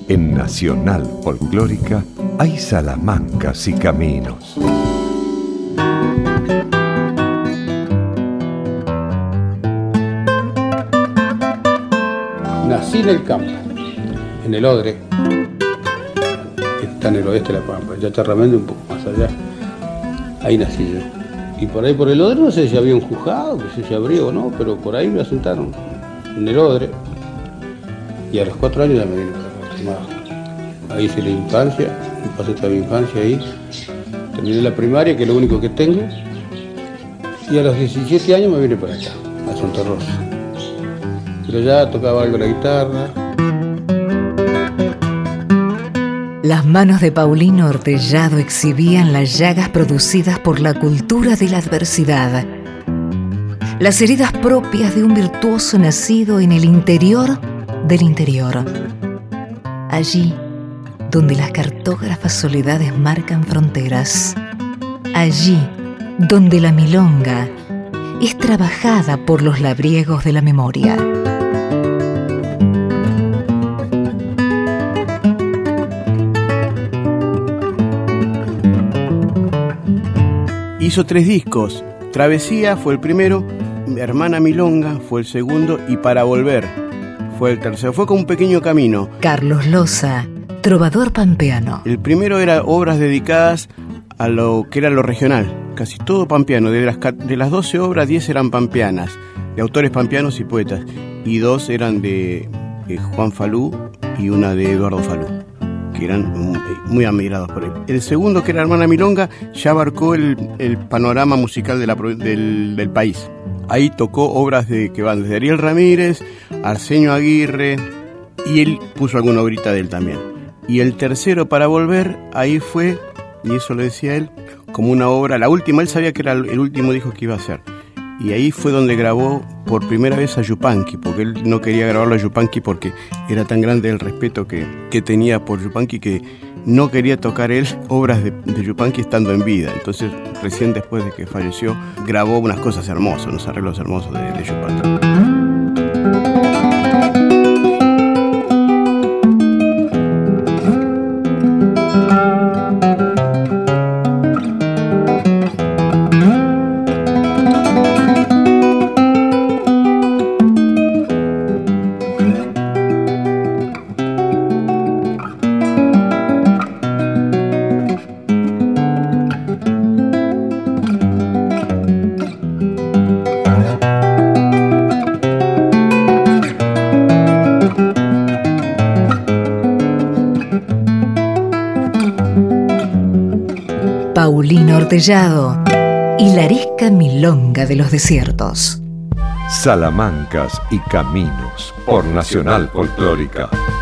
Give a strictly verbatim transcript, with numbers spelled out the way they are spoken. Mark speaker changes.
Speaker 1: En Nacional Folclórica hay salamancas y caminos.
Speaker 2: Nací en el campo, en el Odre, que está en el oeste de la Pampa, ya Charramendi un poco más allá. Ahí nací yo. Y por ahí por el Odre no sé si había un juzgado, que si se abrió o no, pero por ahí me asentaron, en el Odre. Y a los cuatro años ya me vine para acá. Ahí hice la infancia, pasé toda mi infancia ahí. Terminé la primaria, que es lo único que tengo. Y a los diecisiete años me vine para acá, a Santa Rosa. Pero ya tocaba algo la guitarra.
Speaker 3: Las manos de Paulino Ortellado exhibían las llagas producidas por la cultura de la adversidad, las heridas propias de un virtuoso nacido en el interior del interior. Allí donde las cartógrafas soledades marcan fronteras. Allí donde la milonga es trabajada por los labriegos de la memoria.
Speaker 4: Hizo tres discos. Travesía fue el primero, Hermana Milonga fue el segundo y Para Volver fue el tercero. Fue como un pequeño camino.
Speaker 3: Carlos Loza, trovador pampeano.
Speaker 4: El primero era obras dedicadas a lo que era lo regional, casi todo pampeano. De las, de las doce obras, diez eran pampeanas, de autores pampeanos y poetas, y dos eran de, de Juan Falú y una de Eduardo Falú, que eran muy, muy admirados por él. El segundo, que era Hermana Milonga, ya abarcó el, el panorama musical de la, del, del país. Ahí tocó obras de, que van desde Ariel Ramírez, Arsenio Aguirre, y él puso alguna obrita de él también. Y el tercero, Para Volver, ahí fue, y eso lo decía él, como una obra, la última, él sabía que era el último disco que iba a hacer. Y ahí fue donde grabó por primera vez a Yupanqui, porque él no quería grabarlo a Yupanqui porque era tan grande el respeto que, que tenía por Yupanqui que no quería tocar él obras de, de Yupanqui estando en vida. Entonces, recién después de que falleció, grabó unas cosas hermosas, unos arreglos hermosos de, de Yupanqui.
Speaker 3: Paulino Ortellado y la arisca milonga de los desiertos.
Speaker 1: Salamancas y caminos por Nacional Folclórica.